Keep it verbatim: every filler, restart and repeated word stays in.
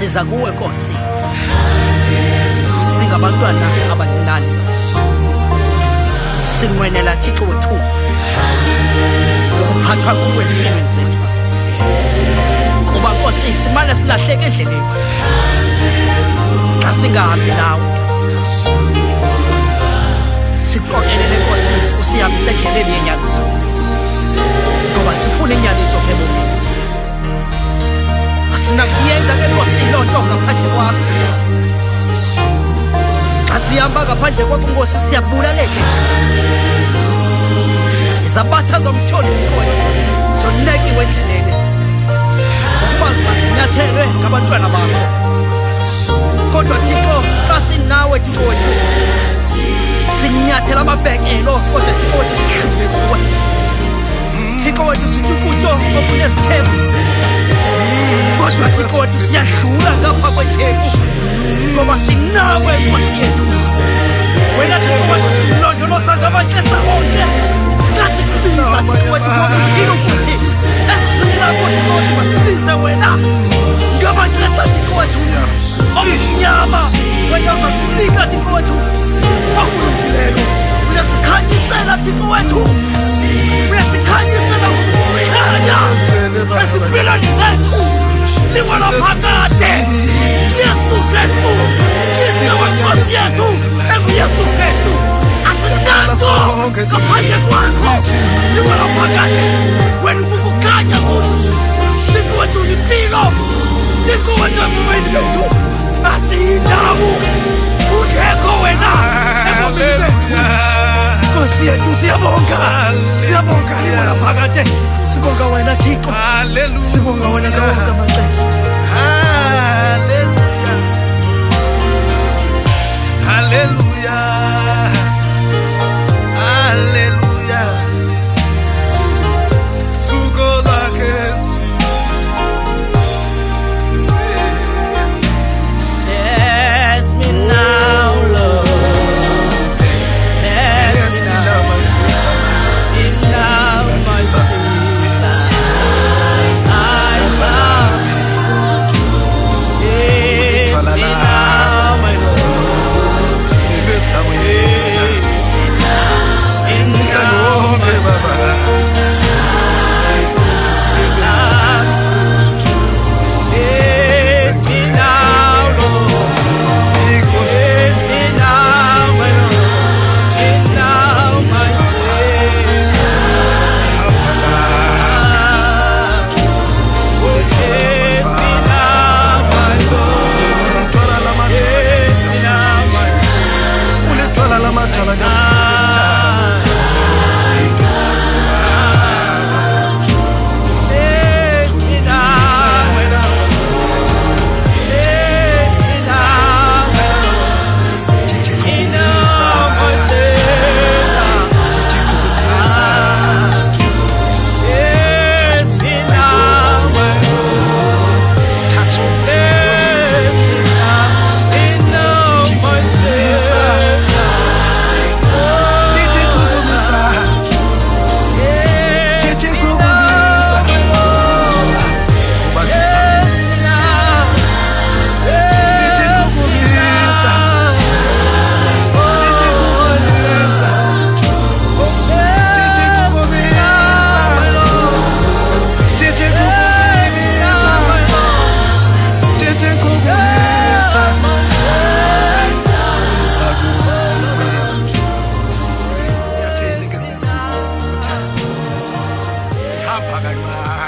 siza kuwe Nkosi singabantwana abancinane sinwenela Thixo wethu ukuphathwa kuwe empilweni zethu kuba Nkosi simane silahleke endleleni xa singahambi nawe siqokelele Nkosi usihambise endleleni yenyaniso ngoba sifuna inyaniso phebomini sinakuyenza ke Nkosi loo nto ngaphandle kwakho xa sihamba ngaphandle kwakho Nkosi siyabulaleka izabatha zomtyholi zonekiwe endleleni ukuba zinyathelwe ngabantwana bakho kodwa Thixo xa sinawe Thixo wethu sinyathela amabhekelo kodwa Thixo wethu sihlule kuwe Thixo wethu sityukutsho okunezithembu kodwa Thixo wethu siyadlula ngapha kwethebu ngoba sinawe Nkosi yethu wena Thixo wethu silondoloza ngamaxesha onke xa sikubiza Thixo wethu ngokuthile ukuthi esula Thixo wethu masibize wena ngamaxesha Thixo wethu omnyama wena uzasinika Thixo wethu okulungileyo uyasikhanyisela Thixo wethu uyasikhanyisela ukukhanya esimpilweni zethu liwela phakade Yesu Kristu Yesu Nkosi yethu enguYesu Kristu asinanto ngaphandle kwakho liwela phakade wena ukukhanya kuthi Thixo wethu impilo Thixo wethu empilweni yethu asiyindawo ungekho wena empilweni yethu Nkosi yethu siyabonga siyabonga liwela phakade sibonga wena Thixo haleluya sibonga wena lonke amaxesha haleluya haleluya haleluya suko lakhe yes me now Lord yes me now my Savior now my Savior I love you yes me now my Lord yes me now in Phakathi